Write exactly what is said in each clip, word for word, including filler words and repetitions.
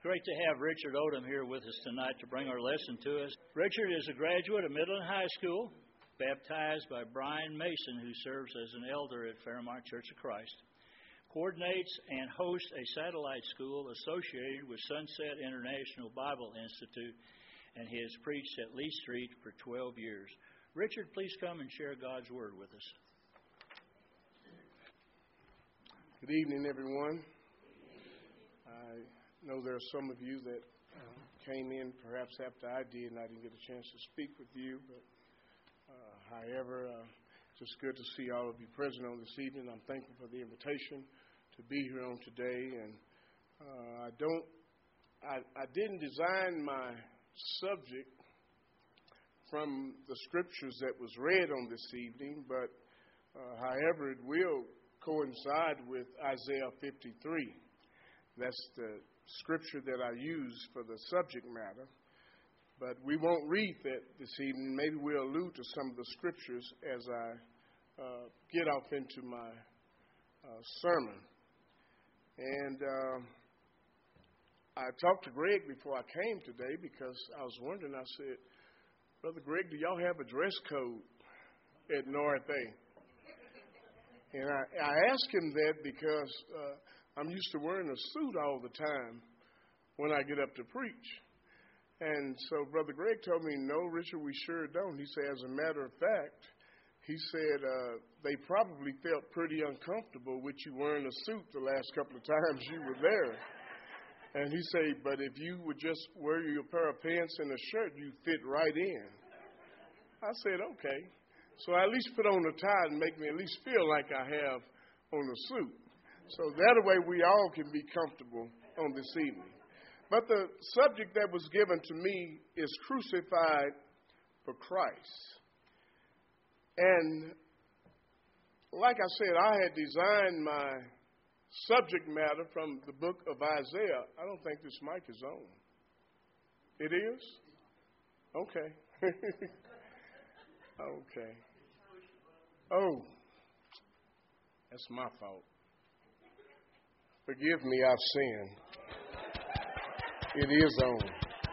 Great to have Richard Odom here with us tonight to bring our lesson to us. Richard is a graduate of Midland High School, baptized by Brian Mason, who serves as an elder at Fairmont Church of Christ. Coordinates and hosts a satellite school associated with Sunset International Bible Institute, and he has preached at Lee Street for twelve years. Richard, please come and share God's Word with us. Good evening, everyone. I know there are some of you that uh, came in perhaps after I did, and I didn't get a chance to speak with you. But uh, however, uh, just good to see all of you present on this evening. I'm thankful for the invitation to be here on today. And uh, I don't, I, I didn't design my subject from the scriptures that was read on this evening, but uh, however, it will coincide with Isaiah fifty-three. That's the scripture that I use for the subject matter. But we won't read that this evening. Maybe we'll allude to some of the scriptures as I uh, get off into my uh, sermon. And uh, I talked to Greg before I came today because I was wondering, I said, Brother Greg, do y'all have a dress code at North A? And I, I asked him that because uh, I'm used to wearing a suit all the time when I get up to preach. And so Brother Greg told me, no, Richard, we sure don't. He said, as a matter of fact, he said uh, they probably felt pretty uncomfortable with you wearing a suit the last couple of times you were there. And he said, but if you would just wear your pair of pants and a shirt, you'd fit right in. I said, okay. So I at least put on a tie and make me at least feel like I have on a suit. So that way we all can be comfortable on this evening. But the subject that was given to me is crucified for Christ. And like I said, I had designed my subject matter from the book of Isaiah. I don't think this mic is on. It is? Okay. Okay. Oh, that's my fault. Forgive me, I've sinned. It is on.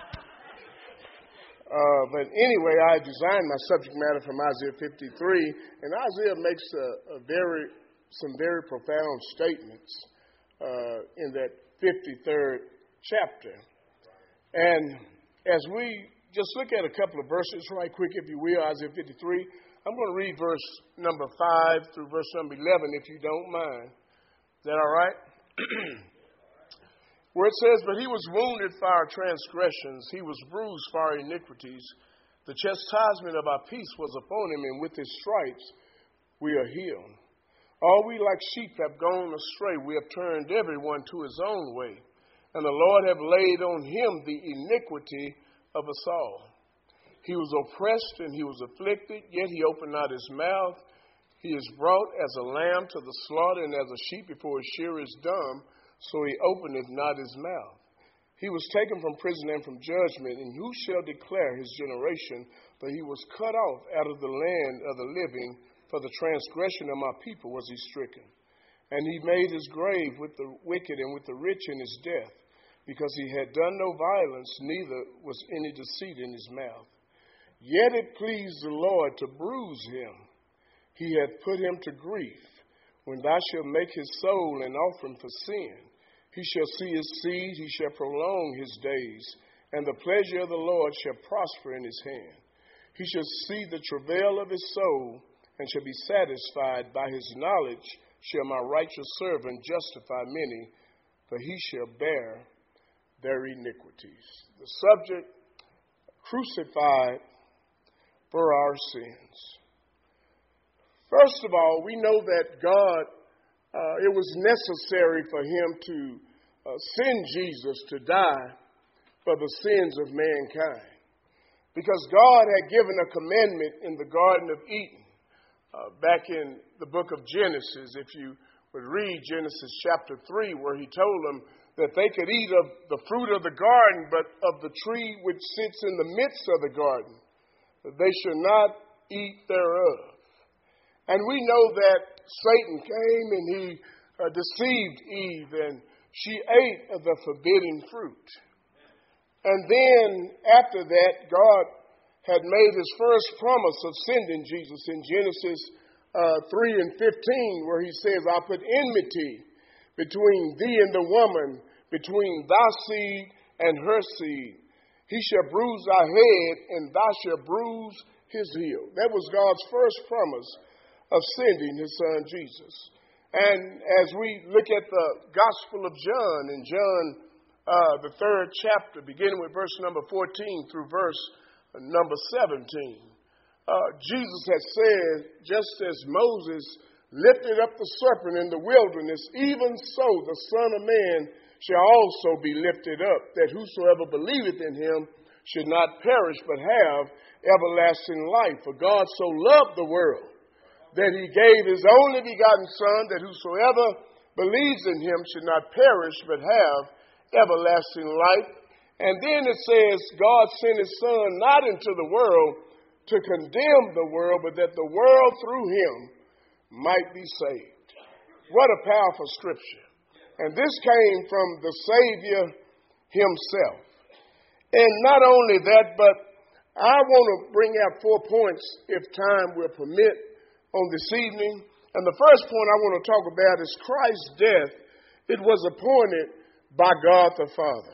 Uh, but anyway, I designed my subject matter from Isaiah fifty-three, and Isaiah makes a, a very, some very profound statements uh, in that fifty-third chapter. And as we just look at a couple of verses right quick, if you will, Isaiah fifty-three, I'm going to read verse number five through verse number eleven, if you don't mind. Is that all right? Where it says, but he was wounded for our transgressions, he was bruised for our iniquities. The chastisement of our peace was upon him, and with his stripes we are healed. All we like sheep have gone astray. We have turned everyone to his own way. And the Lord have laid on him the iniquity of us all. He was oppressed and he was afflicted, yet he opened not his mouth. He is brought as a lamb to the slaughter, and as a sheep before his shearer is dumb, so he openeth not his mouth. He was taken from prison and from judgment, and who shall declare his generation? For he was cut off out of the land of the living, for the transgression of my people was he stricken. And he made his grave with the wicked and with the rich in his death, because he had done no violence, neither was any deceit in his mouth. Yet it pleased the Lord to bruise him. He hath put him to grief. When thou shalt make his soul an offering for sin, he shall see his seed, he shall prolong his days, and the pleasure of the Lord shall prosper in his hand. He shall see the travail of his soul, and shall be satisfied. By his knowledge shall my righteous servant justify many, for he shall bear their iniquities. The subject, crucified for our sins. First of all, we know that God, uh, it was necessary for him to uh, send Jesus to die for the sins of mankind. Because God had given a commandment in the Garden of Eden. Uh, back in the book of Genesis, if you would read Genesis chapter three, where he told them that they could eat of the fruit of the garden, but of the tree which sits in the midst of the garden, that they should not eat thereof. And we know that Satan came and he uh, deceived Eve, and she ate of the forbidden fruit. And then after that, God had made his first promise of sending Jesus in Genesis uh, three and fifteen, where he says, I'll put enmity between thee and the woman, between thy seed and her seed. He shall bruise thy head, and thou shalt bruise his heel. That was God's first promise of sending his son Jesus. And as we look at the Gospel of John, in John, uh, the third chapter, beginning with verse number fourteen through verse number seventeen, uh, Jesus had said, just as Moses lifted up the serpent in the wilderness, even so the Son of Man shall also be lifted up, that whosoever believeth in him should not perish, but have everlasting life. For God so loved the world that he gave his only begotten Son, that whosoever believes in him should not perish, but have everlasting life. And then it says, God sent his Son not into the world to condemn the world, but that the world through him might be saved. What a powerful scripture. And this came from the Savior himself. And not only that, but I want to bring out four points, if time will permit, on this evening. And the first point I want to talk about is Christ's death. It was appointed by God the Father.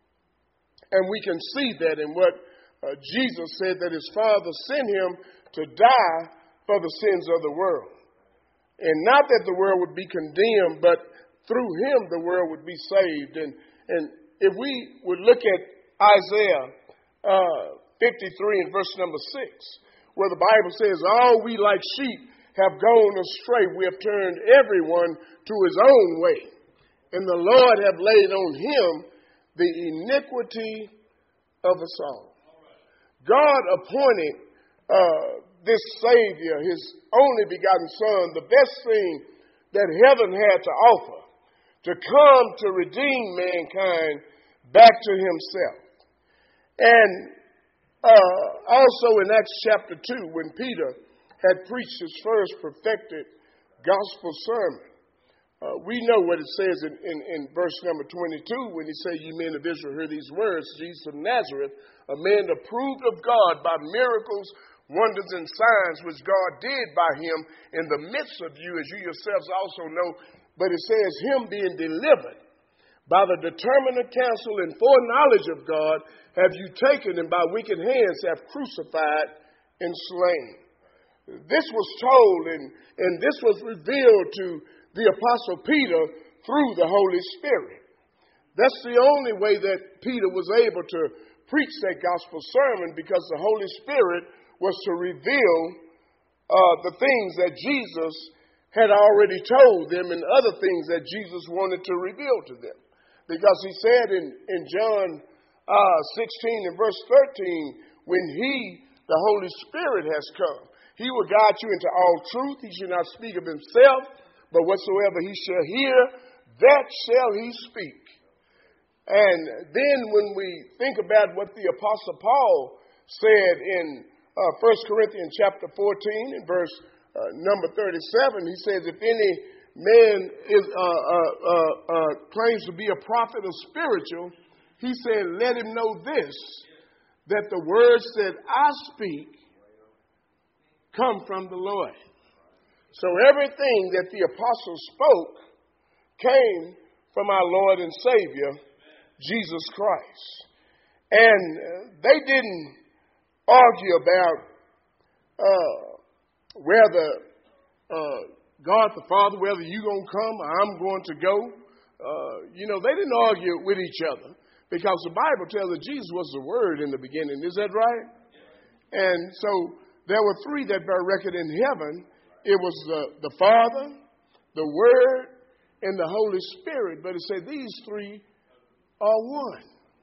And we can see that in what uh, Jesus said, that his Father sent him to die for the sins of the world. And not that the world would be condemned, but through him the world would be saved. And, and if we would look at Isaiah uh, fifty-three and verse number six, where the Bible says, all we like sheep have gone astray. We have turned everyone to his own way. And the Lord have laid on him the iniquity of us all. God appointed uh, this Savior, his only begotten Son, the best thing that heaven had to offer, to come to redeem mankind back to himself. And uh, also in Acts chapter two, when Peter had preached his first perfected gospel sermon, uh, we know what it says in, in, in verse number twenty-two, when he said, "Ye men of Israel, hear these words, Jesus of Nazareth, a man approved of God by miracles, wonders, and signs which God did by him in the midst of you, as you yourselves also know." But it says, him being delivered by the determinate counsel and foreknowledge of God, have you taken, and by wicked hands have crucified and slain. This was told, and, and this was revealed to the Apostle Peter through the Holy Spirit. That's the only way that Peter was able to preach that gospel sermon, because the Holy Spirit was to reveal uh, the things that Jesus had already told them, and other things that Jesus wanted to reveal to them. Because he said in, in John uh, sixteen and verse thirteen, when he, the Holy Spirit, has come, he will guide you into all truth. He shall not speak of himself, but whatsoever he shall hear, that shall he speak. And then when we think about what the Apostle Paul said in uh, First Corinthians chapter fourteen and verse uh, number thirty-seven, he says, if any man is uh, uh, uh, uh, claims to be a prophet or spiritual, he said, let him know this, that the words that I speak come from the Lord. So everything that the apostle spoke came from our Lord and Savior, Jesus Christ. And they didn't argue about uh, whether uh, God the Father, whether you're going to come or I'm going to go. Uh, you know, they didn't argue with each other, because the Bible tells that Jesus was the Word in the beginning. Is that right? And so there were three that bear record in heaven. It was the, the Father, the Word, and the Holy Spirit. But it said these three are one.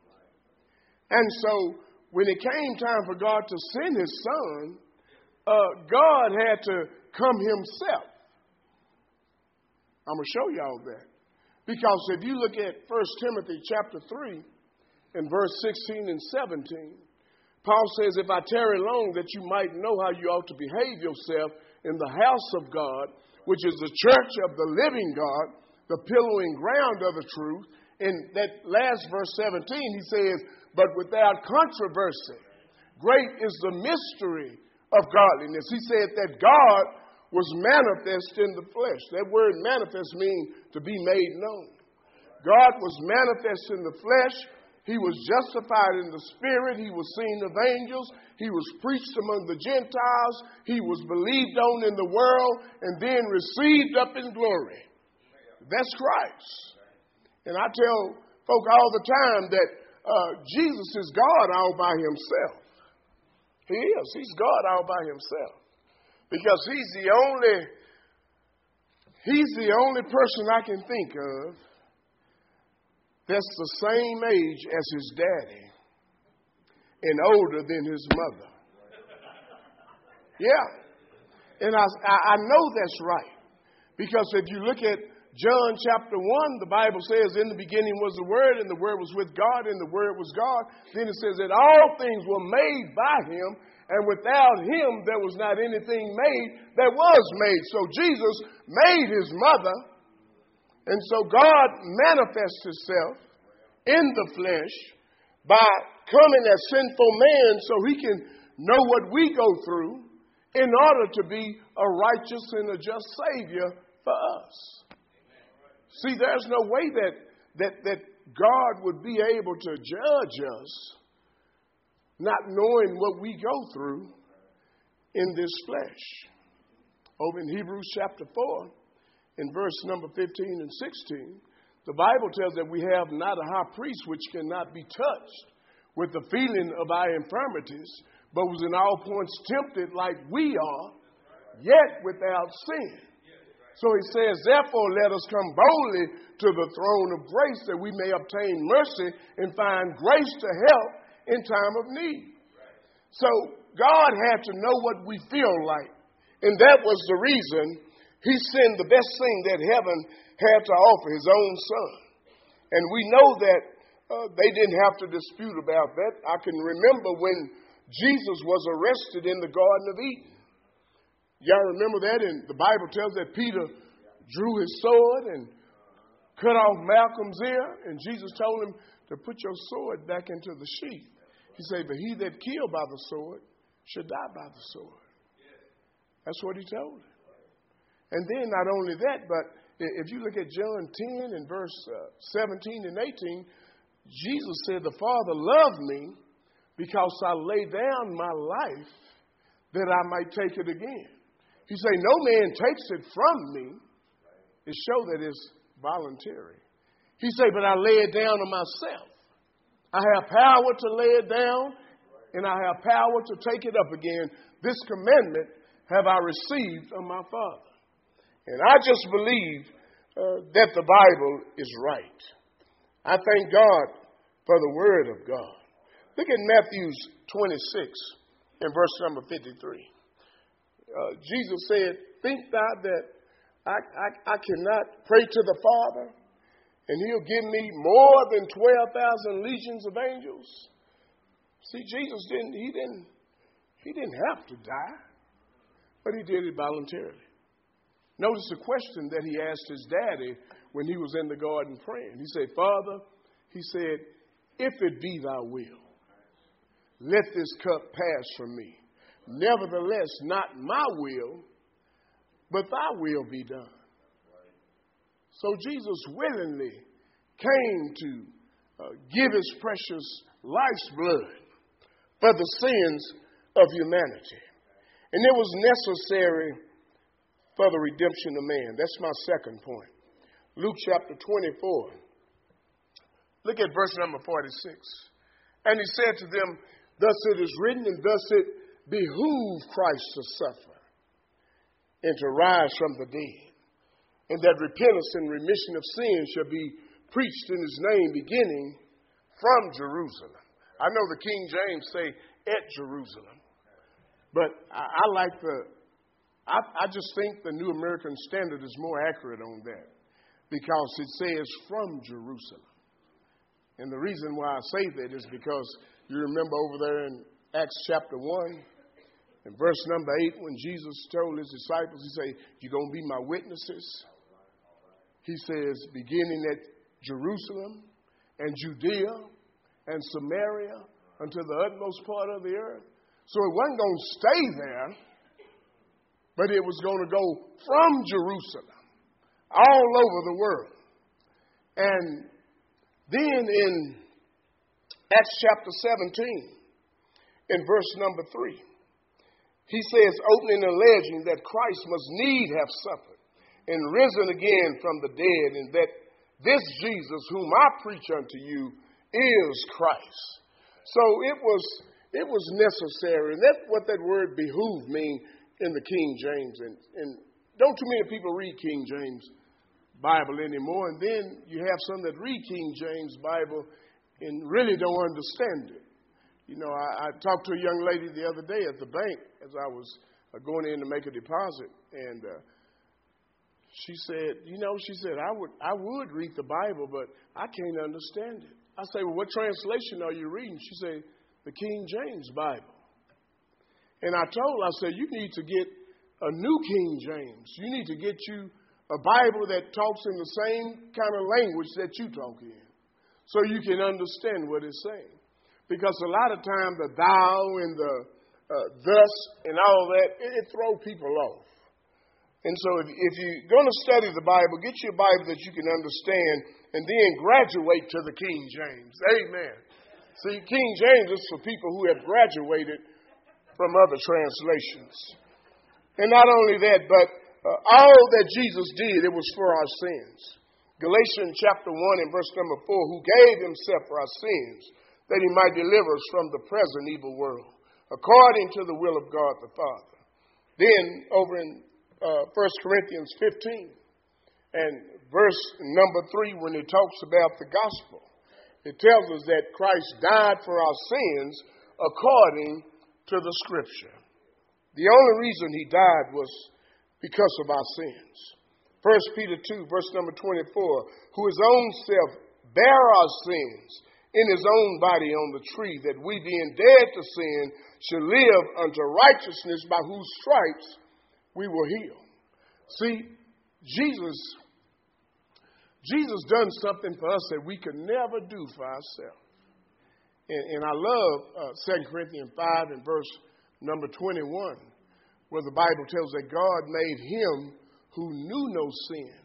And so when it came time for God to send his Son, uh, God had to come himself. I'm going to show y'all that. Because if you look at First Timothy chapter three and verse sixteen and seventeen, Paul says, if I tarry long, that you might know how you ought to behave yourself in the house of God, which is the church of the living God, the pillow and ground of the truth. In that last verse seventeen, he says, but without controversy, great is the mystery of godliness. He said that God was manifest in the flesh. That word manifest means to be made known. God was manifest in the flesh. He was justified in the spirit. He was seen of angels. He was preached among the Gentiles. He was believed on in the world and then received up in glory. That's Christ. And I tell folk all the time that uh, Jesus is God all by himself. He is. He's God all by himself. Because he's the only, he's the only person I can think of that's the same age as his daddy and older than his mother. Yeah. And I, I know that's right. Because if you look at John chapter one, the Bible says, in the beginning was the Word, and the Word was with God, and the Word was God. Then it says that all things were made by him, and without him there was not anything made that was made. So Jesus made his mother, and so God manifests himself in the flesh by coming as sinful man so he can know what we go through in order to be a righteous and a just Savior for us. See, there's no way that, that, that God would be able to judge us not knowing what we go through in this flesh. Over in Hebrews chapter four, in verse number fifteen and sixteen, the Bible tells that we have not a high priest which cannot be touched with the feeling of our infirmities, but was in all points tempted like we are, yet without sin. So he says, therefore, let us come boldly to the throne of grace that we may obtain mercy and find grace to help in time of need. So God had to know what we feel like. And that was the reason he sent the best thing that heaven had to offer, his own son. And we know that uh, they didn't have to dispute about that. I can remember when Jesus was arrested in the Garden of Eden. Y'all remember that? And the Bible tells that Peter drew his sword and cut off Malcolm's ear. And Jesus told him to put your sword back into the sheath. He said, but he that killed by the sword should die by the sword. That's what he told him. And then not only that, but if you look at John ten and verse uh, seventeen and eighteen, Jesus said, the Father loved me because I lay down my life that I might take it again. He said, no man takes it from me. It shows that it's voluntary. He said, but I lay it down to myself. I have power to lay it down, and I have power to take it up again. This commandment have I received of my Father. And I just believe uh, that the Bible is right. I thank God for the Word of God. Look at Matthew twenty-six and verse number fifty-three. Uh, Jesus said, think thou that I, I, I cannot pray to the Father, and he'll give me more than twelve thousand legions of angels? See, Jesus didn't, he didn't, he didn't have to die, but he did it voluntarily. Notice the question that he asked his daddy when he was in the garden praying. He said, Father, he said, if it be thy will, let this cup pass from me. Nevertheless, not my will, but thy will be done. So Jesus willingly came to uh, give his precious life's blood for the sins of humanity. And it was necessary for the redemption of man. That's my second point. Luke chapter twenty-four. Look at verse number forty-six. And he said to them, thus it is written, and thus it behooved Christ to suffer and to rise from the dead, and that repentance and remission of sins shall be preached in his name, beginning from Jerusalem. I know the King James say at Jerusalem, but I, I like the, I, I just think the New American Standard is more accurate on that, because it says from Jerusalem. And the reason why I say that is because you remember over there in Acts chapter one, in verse number eight, when Jesus told his disciples, he said, you're going to be my witnesses he says, beginning at Jerusalem and Judea and Samaria unto the utmost part of the earth. So it wasn't going to stay there, but it was going to go from Jerusalem all over the world. And then in Acts chapter seventeen, in verse number three, he says, opening and alleging that Christ must need have suffered and risen again from the dead, and that this Jesus whom I preach unto you is Christ. So it was it was necessary, and that's what that word behoove mean in the King James. And, and don't too many people read King James Bible anymore, and then you have some that read King James Bible and really don't understand it. You know, I, I talked to a young lady the other day at the bank as I was uh, going in to make a deposit, and uh, she said, you know, she said, I would I would read the Bible, but I can't understand it. I say, well, what translation are you reading? She said, the King James Bible. And I told her, I said, you need to get a new King James. You need to get you a Bible that talks in the same kind of language that you talk in, so you can understand what it's saying. Because a lot of times the thou and the uh, thus and all that, it, it throws people off. And so if, if you're going to study the Bible, get you a Bible that you can understand and then graduate to the King James. Amen. See, King James is for people who have graduated from other translations. And not only that, but uh, all that Jesus did, it was for our sins. Galatians chapter one and verse number four, who gave himself for our sins, that he might deliver us from the present evil world, according to the will of God the Father. Then over in uh, First Corinthians fifteen and verse number three, when it talks about the gospel, it tells us that Christ died for our sins according to the scripture. The only reason he died was because of our sins. First Peter two, verse number twenty-four, who his own self bare our sins in his own body on the tree, that we being dead to sin should live unto righteousness, by whose stripes we were healed. See, Jesus, Jesus done something for us that we could never do for ourselves. And, and I love uh, Second Corinthians five and verse number twenty-one, where the Bible tells that God made him who knew no sin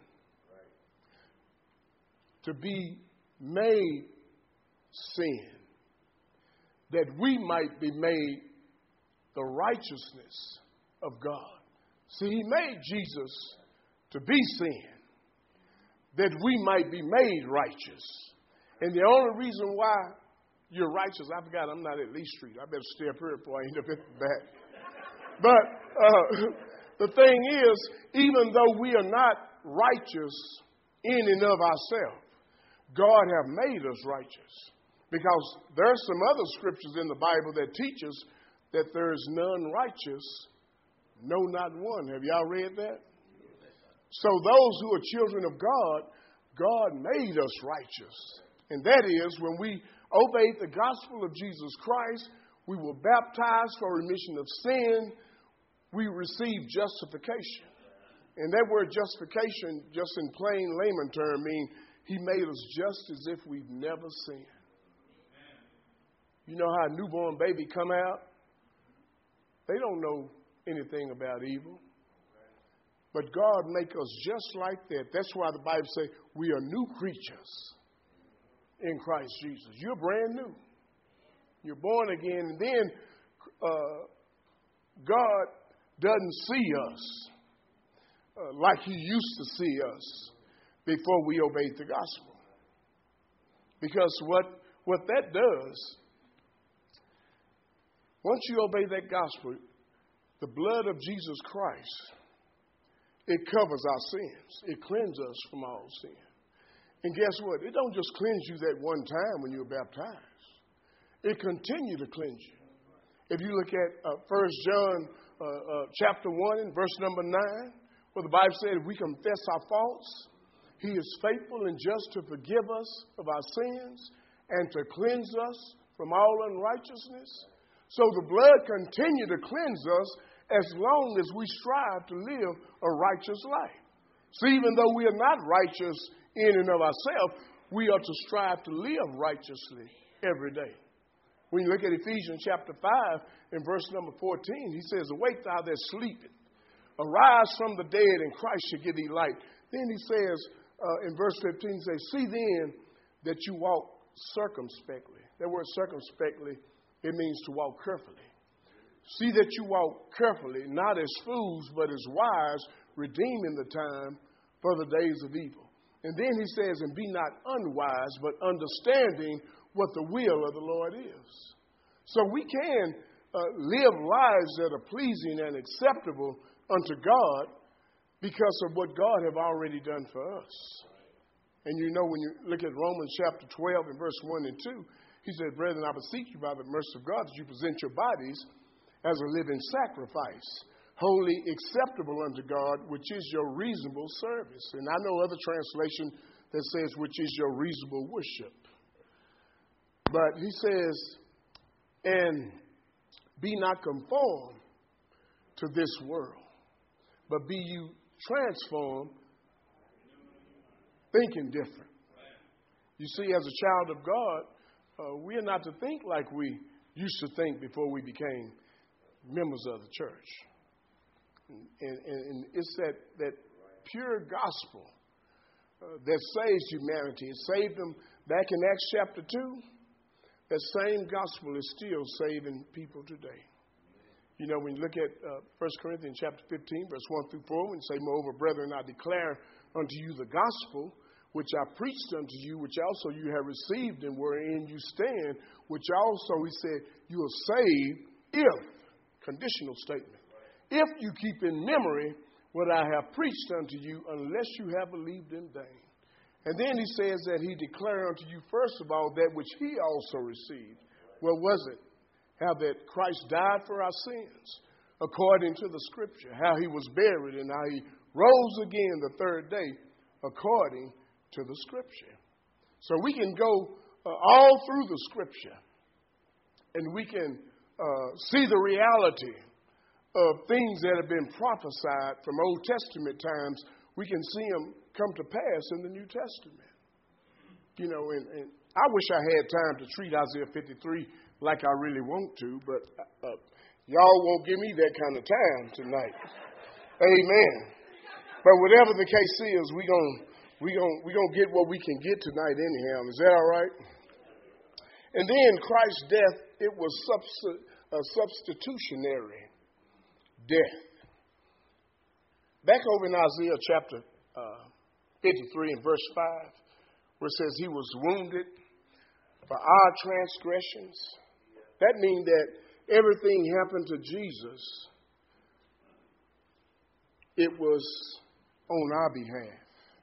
to be made sin, that we might be made the righteousness of God. See, he made Jesus to be sin, that we might be made righteous. And the only reason why you're righteous, I forgot I'm not at Lee Street. I better stay up here before I end up at the back. But uh, the thing is, even though we are not righteous in and of ourselves, God have made us righteous. Because there are some other scriptures in the Bible that teach us that there is none righteous, no, not one. Have y'all read that? So those who are children of God, God made us righteous. And that is, when we obeyed the gospel of Jesus Christ, we were baptized for remission of sin, we received justification. And that word justification, just in plain layman term, means he made us just as if we've never sinned. You know how a newborn baby come out? They don't know anything about evil. But God make us just like that. That's why the Bible says we are new creatures in Christ Jesus. You're brand new. You're born again. And then uh, God doesn't see us uh, like he used to see us before we obeyed the gospel. Because what, what that does, once you obey that gospel, the blood of Jesus Christ, it covers our sins. It cleanses us from all sin. And guess what? It don't just cleanse you that one time when you're baptized. It continues to cleanse you. If you look at uh, First John uh, uh, chapter one and verse number nine, where the Bible said if we confess our faults, he is faithful and just to forgive us of our sins and to cleanse us from all unrighteousness. So the blood continues to cleanse us as long as we strive to live a righteous life. So even though we are not righteous in and of ourselves, we are to strive to live righteously every day. When you look at Ephesians chapter five and verse number fourteen, he says, awake thou that sleepest, arise from the dead, and Christ shall give thee light. Then he says uh, in verse fifteen, he says, see then that you walk circumspectly. That word circumspectly, it means to walk carefully. See that you walk carefully, not as fools, but as wise, redeeming the time for the days of evil. And then he says, and be not unwise, but understanding what the will of the Lord is. So we can uh, live lives that are pleasing and acceptable unto God because of what God have already done for us. And you know, when you look at Romans chapter twelve and verse one and two, he said, brethren, I beseech you by the mercy of God that you present your bodies as a living sacrifice, holy, acceptable unto God, which is your reasonable service. And I know other translation that says, which is your reasonable worship. But he says, and be not conformed to this world, but be you transformed, thinking different. You see, as a child of God, uh, we are not to think like we used to think before we became members of the church. And, and, and it's that, that pure gospel uh, that saves humanity. It saved them back in Acts chapter two. That same gospel is still saving people today. You know, when you look at uh, First Corinthians chapter fifteen, verse one through four, when you say, moreover, brethren, I declare unto you the gospel which I preached unto you, which also you have received and wherein you stand, which also, he said, you are saved if, conditional statement, if you keep in memory what I have preached unto you, unless you have believed in vain. And then he says that he declared unto you, first of all, that which he also received. What was it? How that Christ died for our sins, according to the scripture. How he was buried and how he rose again the third day, according to the scripture. So we can go uh, all through the scripture, and we can uh, see the reality of things that have been prophesied from Old Testament times. We can see them come to pass in the New Testament. You know, and, and I wish I had time to treat Isaiah fifty-three like I really want to, but uh, y'all won't give me that kind of time tonight. Amen. But whatever the case is, we're going we gonna, we gonna get what we can get tonight anyhow. Is that all right? And then Christ's death, it was subst- a substitutionary death. Back over in Isaiah chapter uh, fifty-three and verse five, where it says he was wounded for our transgressions. That means that everything happened to Jesus, it was on our behalf.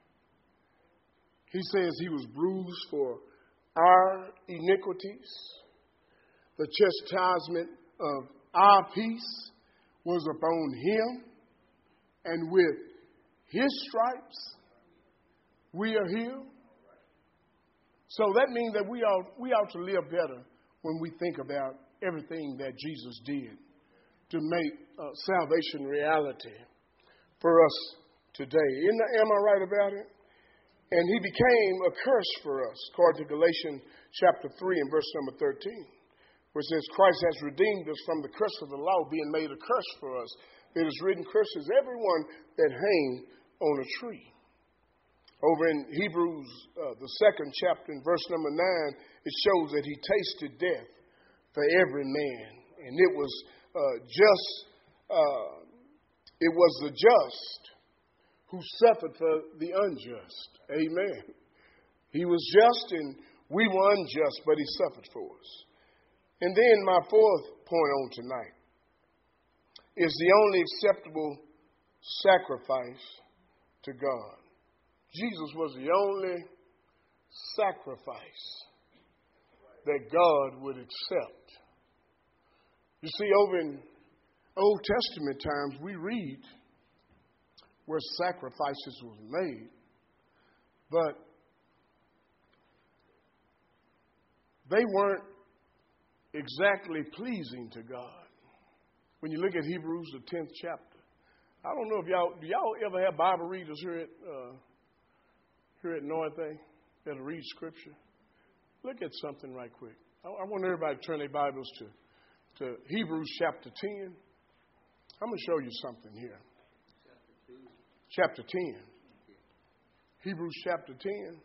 He says he was bruised for our iniquities. The chastisement of our peace was upon him, and with his stripes we are healed. So that means that we ought, we ought to live better when we think about everything that Jesus did to make uh, salvation reality for us today. Isn't, am I right about it? And he became a curse for us, according to Galatians chapter three and verse number thirteen, where it says, Christ has redeemed us from the curse of the law, being made a curse for us. It is written, curses everyone that hang on a tree. Over in Hebrews, uh, the second chapter, in verse number nine, it shows that he tasted death for every man. And it was uh, just, uh, it was the just who suffered for the unjust. Amen. He was just and we were unjust, but he suffered for us. And then my fourth point on tonight is the only acceptable sacrifice to God. Jesus was the only sacrifice that God would accept. You see, over in Old Testament times, we read where sacrifices were made, but they weren't exactly pleasing to God. When you look at Hebrews, the tenth chapter, I don't know if y'all, do y'all ever have Bible readers here at, uh, here at North A that'll read Scripture? Look at something right quick. I, I want everybody to turn their Bibles to, to Hebrews chapter ten. I'm going to show you something here. Chapter ten. Hebrews chapter ten.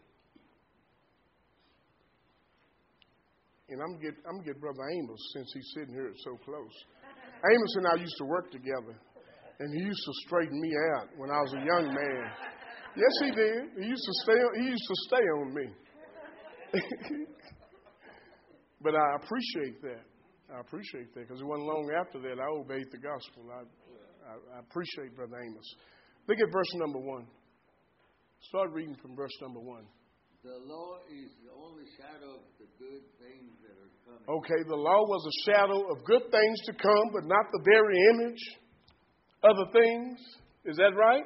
And I'm going I'm to get Brother Amos, since he's sitting here so close. Amos and I used to work together, and he used to straighten me out when I was a young man. Yes, he did. He used to stay. He used to stay on me. But I appreciate that. I appreciate that because it wasn't long after that I obeyed the gospel. I, I, I appreciate Brother Amos. Look at verse number one. Start reading from verse number one. The law is the only shadow of the good things that are coming. Okay, the law was a shadow of good things to come, but not the very image of the things. Is that right?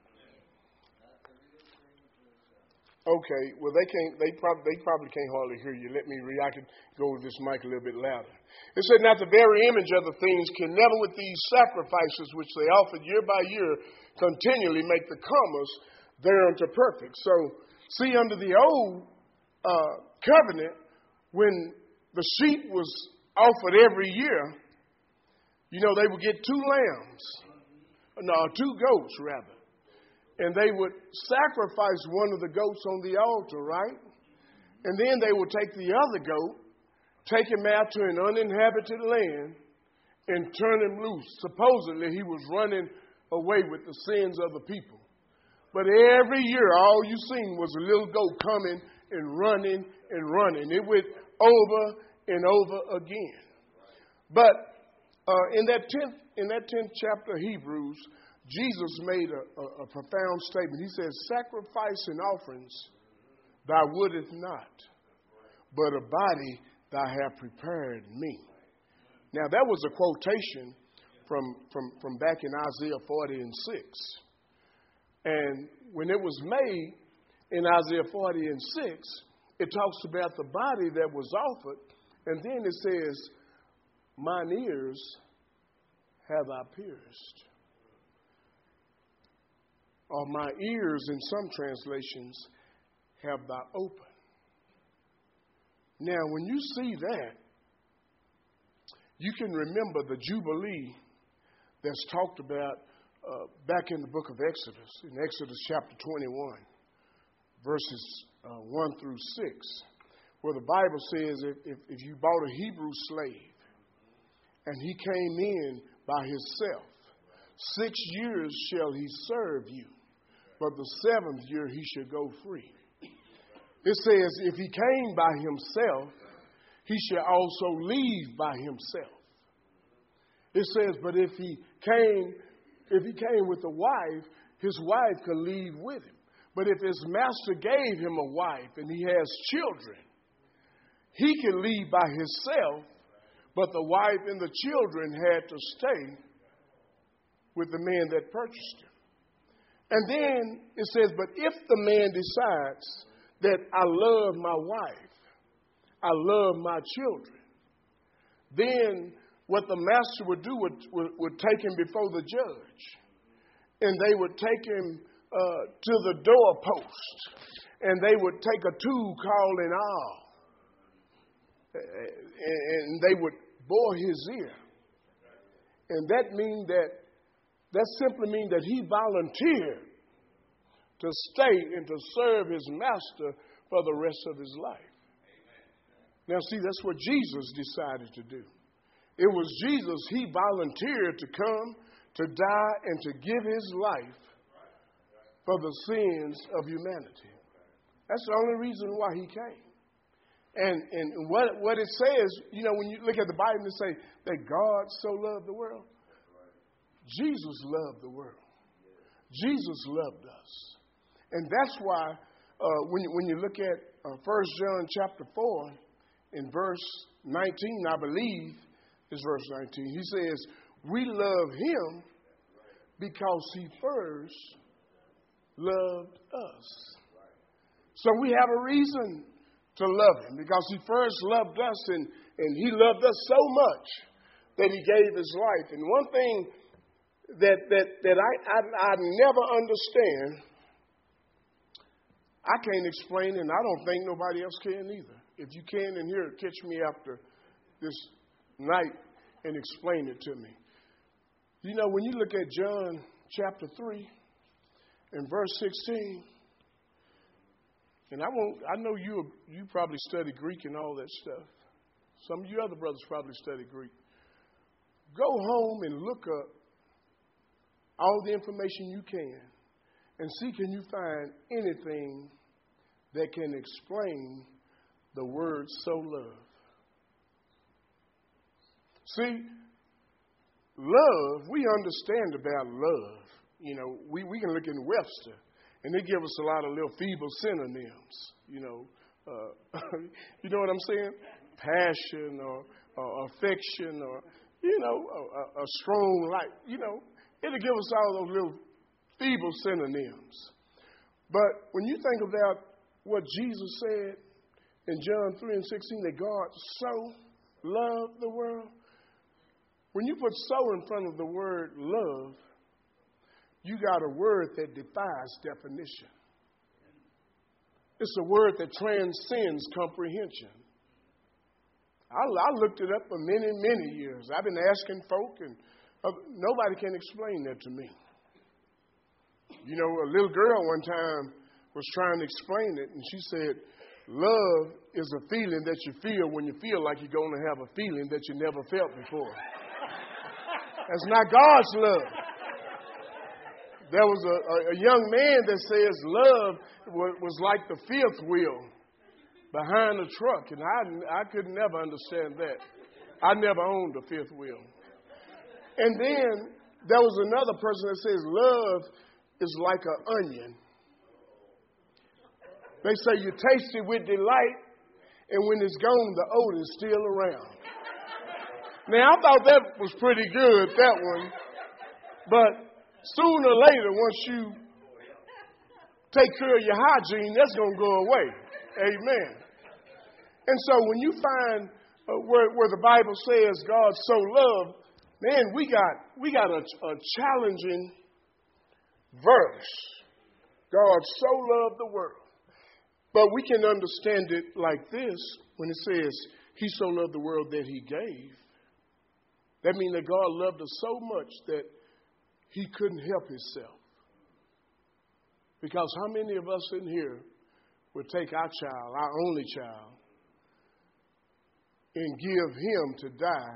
Okay, well they can't. They probably they probably can't hardly hear you. Let me read. I can go with this mic a little bit louder. It said, "Not the very image of the things can never, with these sacrifices which they offered year by year, continually make the comers thereunto perfect." So, see, under the old uh, covenant, when the sheep was offered every year, you know, they would get two lambs, no, two goats rather. And they would sacrifice one of the goats on the altar, right? And then they would take the other goat, take him out to an uninhabited land, and turn him loose. Supposedly, he was running away with the sins of the people. But every year, all you seen was a little goat coming and running and running. It went over and over again. But uh, in that tenth in that tenth chapter of Hebrews, Jesus made a, a, a profound statement. He says, "Sacrifice and offerings thou wouldest not, but a body thou hast prepared me." Now that was a quotation from, from, from back in Isaiah forty and six. And when it was made in Isaiah forty and six, it talks about the body that was offered. And then it says, "Mine ears have I pierced." Or my ears, in some translations, have thou opened. Now, when you see that, you can remember the Jubilee that's talked about uh, back in the book of Exodus, in Exodus chapter twenty-one, verses uh, one through six, where the Bible says if, if, if you bought a Hebrew slave and he came in by himself, six years shall he serve you, but the seventh year he should go free. It says if he came by himself, he shall also leave by himself. It says, but if he came, if he came with a wife, his wife could leave with him. But if his master gave him a wife and he has children, he can leave by himself, but the wife and the children had to stay with the man that purchased him. And then it says, but if the man decides that I love my wife, I love my children, then what the master would do would, would, would take him before the judge. And they would take him uh, to the doorpost. And they would take a tool called an awl. And they would bore his ear. And that means that, that simply means that he volunteered to stay and to serve his master for the rest of his life. Now, see, that's what Jesus decided to do. It was Jesus, he volunteered to come, to die, and to give his life for the sins of humanity. That's the only reason why he came. And and what, what it says, you know, when you look at the Bible and say that God so loved the world, Jesus loved the world. Jesus loved us. And that's why uh, when, you, when you look at uh, First John chapter four, in verse nineteen, I believe, is verse nineteen. He says, we love him because he first loved us. So we have a reason to love him because he first loved us, and, and he loved us so much that he gave his life. And one thing that that that I, I I never understand. I can't explain it, and I don't think nobody else can either. If you can in here, catch me after this night and explain it to me. You know, when you look at John chapter three and verse sixteen, and I won't. I know you you probably study Greek and all that stuff. Some of you other brothers probably study Greek. Go home and look up all the information you can and see can you find anything that can explain the word so love. See, love, we understand about love. You know, we, we can look in Webster, and they give us a lot of little feeble synonyms, you know. Uh, you know what I'm saying? Passion or, or affection or, you know, a, a strong light. You know, it'll give us all those little feeble synonyms. But when you think about what Jesus said in John three and sixteen, that God so loved the world, when you put so in front of the word love, you got a word that defies definition. It's a word that transcends comprehension. I, I looked it up for many, many years. I've been asking folk, and uh, nobody can explain that to me. You know, a little girl one time was trying to explain it, and she said, love is a feeling that you feel when you feel like you're going to have a feeling that you never felt before. That's not God's love. There was a, a, a young man that says love was, was like the fifth wheel behind the truck, and I, I could never understand that. I never owned a fifth wheel. And then there was another person that says love is like an onion. They say you taste it with delight, and when it's gone, the odor is still around. Now, I thought that was pretty good, that one. But sooner or later, once you take care of your hygiene, that's going to go away. Amen. And so when you find uh, where, where the Bible says God so loved, man, we got we got a, a challenging verse. God so loved the world. But we can understand it like this when it says he so loved the world that he gave. That means that God loved us so much that he couldn't help himself. Because how many of us in here would take our child, our only child, and give him to die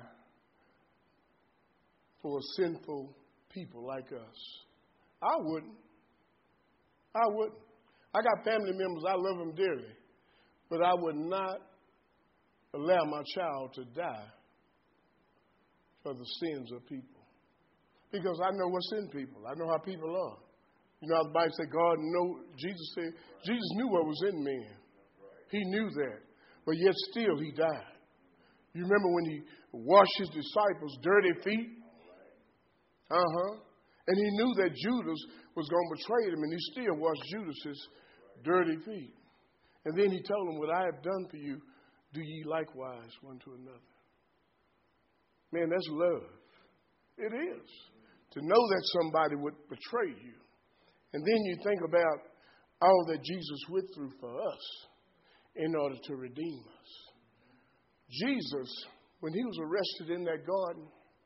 for sinful people like us? I wouldn't. I wouldn't. I got family members, I love them dearly, but I would not allow my child to die for the sins of people. Because I know what's in people. I know how people are. You know how the Bible said God know, Jesus said, Jesus knew what was in men. He knew that. But yet still he died. You remember when he washed his disciples' dirty feet? Uh-huh. And he knew that Judas was going to betray him, and he still washed Judas's dirty feet. And then he told him, what I have done for you, do ye likewise one to another. Man, that's love. It is. To know that somebody would betray you. And then you think about all that Jesus went through for us in order to redeem us. Jesus, when he was arrested in that garden,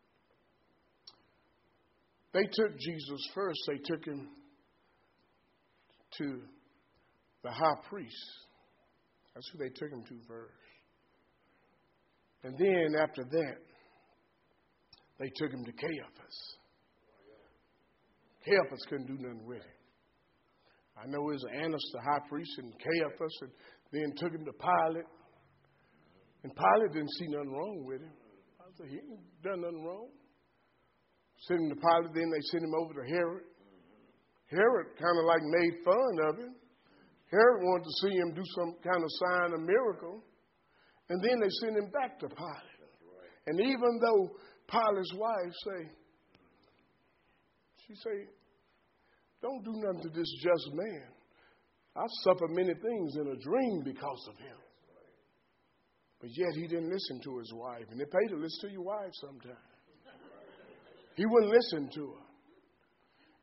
they took Jesus first. They took him to the high priest. That's who they took him to first. And then after that, they took him to Caiaphas. Caiaphas couldn't do nothing with him. I know it was Annas, the high priest, and Caiaphas, and then took him to Pilate. And Pilate didn't see nothing wrong with him. I said, he ain't done nothing wrong. Sent him to Pilate, then they sent him over to Herod. Herod kind of like made fun of him. Herod wanted to see him do some kind of sign or miracle. And then they sent him back to Pilate. And even though Pilate's wife say, she say, don't do nothing to this just man. I've suffered many things in a dream because of him. But yet he didn't listen to his wife. And they pay to listen to your wife sometimes. He wouldn't listen to her.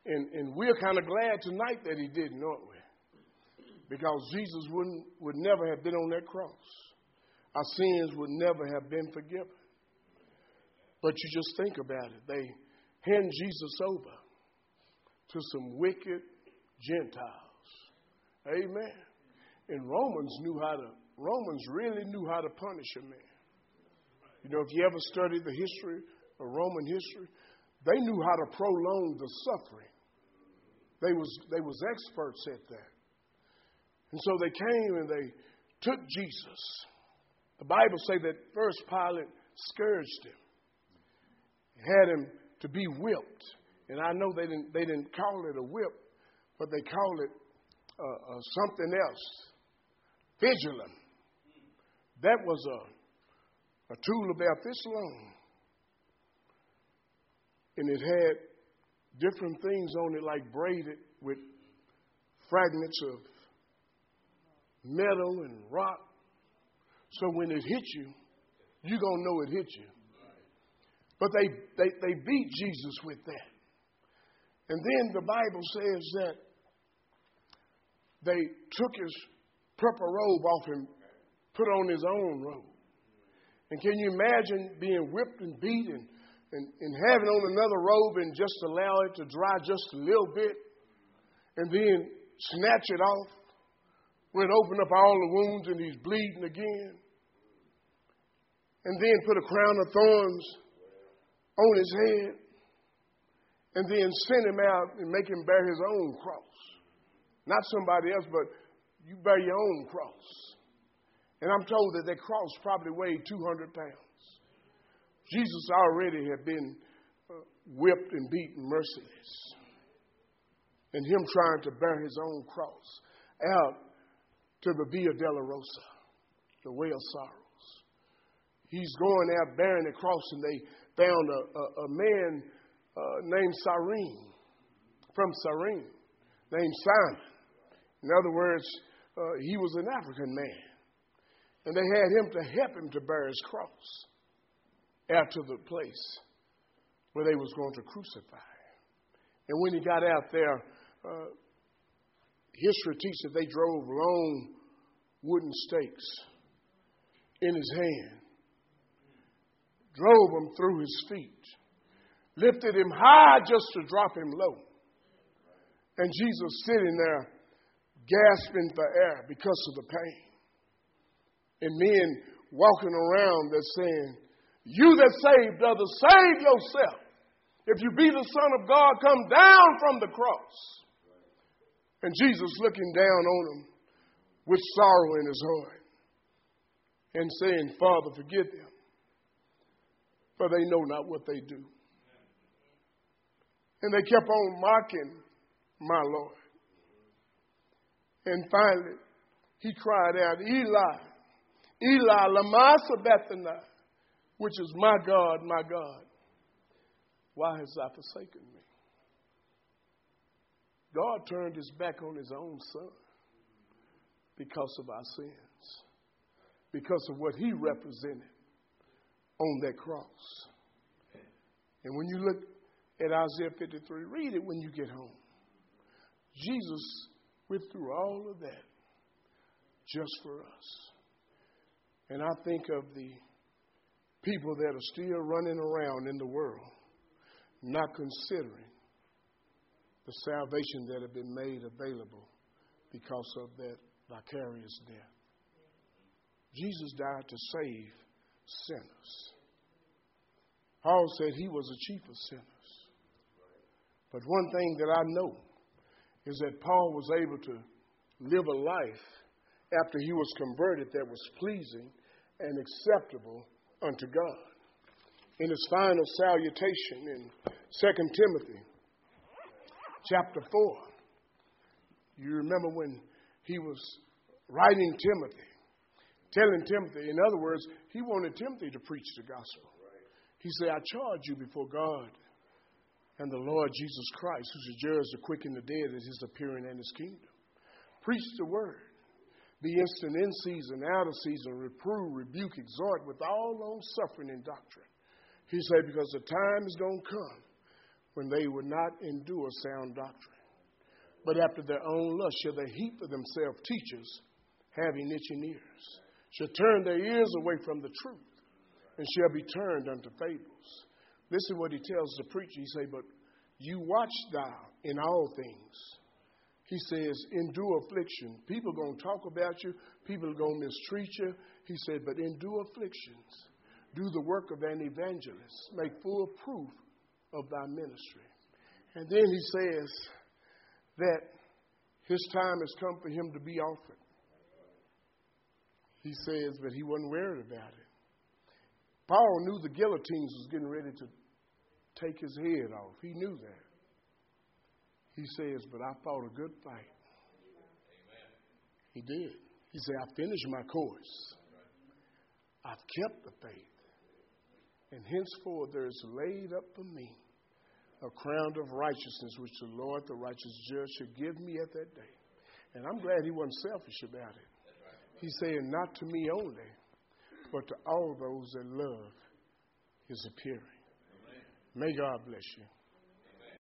And, and we're kind of glad tonight that he didn't, aren't we? Because Jesus wouldn't, would never have been on that cross. Our sins would never have been forgiven. But you just think about it. They hand Jesus over to some wicked Gentiles. Amen. And Romans knew how to, Romans really knew how to punish a man. You know, if you ever studied the history of Roman history, they knew how to prolong the suffering. They was, they was experts at that. And so they came and they took Jesus. The Bible says that first Pilate scourged him, had him to be whipped. And I know they didn't, they didn't call it a whip, but they called it uh, uh, something else. Vigilum. That was a, a tool about this long. And it had different things on it, like braided with fragments of metal and rock. So when it hit you, you're going to know it hit you. But they, they, they beat Jesus with that. And then the Bible says that they took his purple robe off him, put on his own robe. And can you imagine being whipped and beat and, and, and having on another robe and just allow it to dry just a little bit and then snatch it off when it opened up all the wounds and he's bleeding again? And then put a crown of thorns on his head and then send him out and make him bear his own cross. Not somebody else, but you bear your own cross. And I'm told that that cross probably weighed two hundred pounds. Jesus already had been uh, whipped and beaten merciless. And him trying to bear his own cross out to the Via Dolorosa, the way of sorrows. He's going out bearing the cross, and they found a, a, a man uh, named Cyrene, from Cyrene, named Simon. In other words, uh, he was an African man. And they had him to help him to bear his cross out to the place where they was going to crucify him. And when he got out there, uh, history teaches that they drove long wooden stakes in his hand, drove him through his feet, lifted him high just to drop him low. And Jesus sitting there gasping for air because of the pain. And men walking around that saying, "You that saved others, save yourself. If you be the Son of God, come down from the cross." And Jesus looking down on them with sorrow in his heart and saying, "Father, forgive them, for they know not what they do." And they kept on mocking my Lord. And finally, he cried out, "Eli, Eli, lama sabachthani," which is, "My God, my God, why hast thou forsaken me?" God turned his back on his own son because of our sins, because of what he represented on that cross. And when you look at Isaiah fifty-three, read it when you get home. Jesus went through all of that just for us. And I think of the people that are still running around in the world, not considering the salvation that had been made available because of that vicarious death. Jesus died to save sinners. Paul said he was the chief of sinners. But one thing that I know is that Paul was able to live a life after he was converted that was pleasing and acceptable unto God. In his final salutation in Second Timothy chapter four, you remember when he was writing Timothy, telling Timothy, in other words, he wanted Timothy to preach the gospel. He said, "I charge you before God and the Lord Jesus Christ, who's the judge the quick and the dead at his appearing and his kingdom. Preach the word. Be instant in season, out of season, reprove, rebuke, exhort with all long suffering and doctrine." He said, because the time is going to come when they would not endure sound doctrine, but after their own lust shall they heap for themselves teachers having itching ears, shall turn their ears away from the truth, and shall be turned unto fables. Listen what he tells the preacher. He say, but you watch thou in all things. He says, endure affliction. People are going to talk about you. People are going to mistreat you. He said, but endure afflictions. Do the work of an evangelist. Make full proof of thy ministry. And then he says that his time has come for him to be offered. He says, but he wasn't worried about it. Paul knew the guillotines was getting ready to take his head off. He knew that. He says, but I fought a good fight. Amen. He did. He said, I finished my course. I've kept the faith. And henceforth there is laid up for me a crown of righteousness, which the Lord, the righteous judge, should give me at that day. And I'm glad he wasn't selfish about it. He's saying, not to me only, but to all those that love his appearing. Amen. May God bless you.